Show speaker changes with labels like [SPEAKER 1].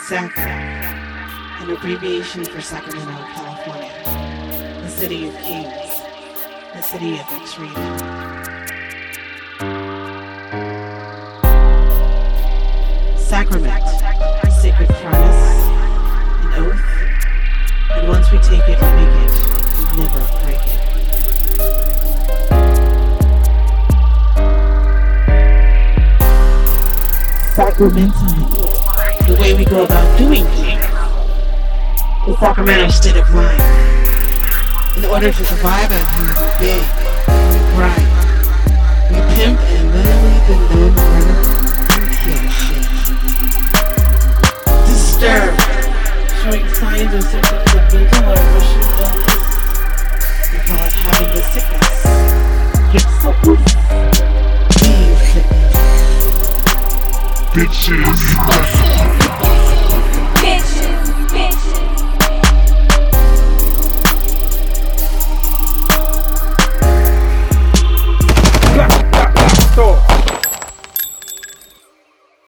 [SPEAKER 1] SAC, an abbreviation for Sacramento, California, the city of kings, the city of X-rated. Sacrament, sacred promise, an oath, and once we take it, we make it, we never break it. Sacramentally, the way we go about doing things, the Sacramento state of mind. In order to survive as we beg, we grind, we pimp, and literally the known murder and kill shit. Disturbed, showing signs or symptoms of mental or emotional illness. We call it having the sickness. Get sickness. Being sickness.
[SPEAKER 2] Bitches.